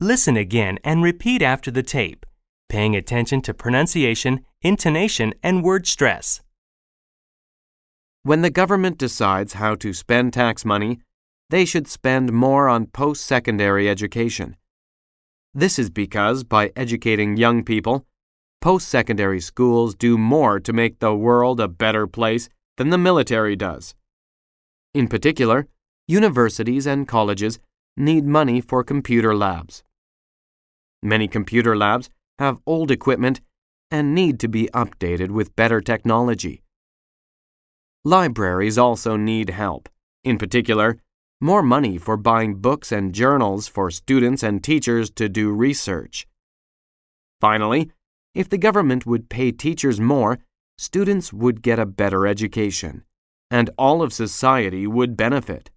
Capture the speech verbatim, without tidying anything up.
Listen again and repeat after the tape, paying attention to pronunciation, intonation, and word stress. When the government decides how to spend tax money, they should spend more on post-secondary education. This is because by educating young people, post-secondary schools do more to make the world a better place than the military does. In particular, universities and colleges need money for computer labs. Many computer labs have old equipment and need to be updated with better technology. Libraries also need help, in particular, more money for buying books and journals for students and teachers to do research. Finally, if the government would pay teachers more, students would get a better education, and all of society would benefit.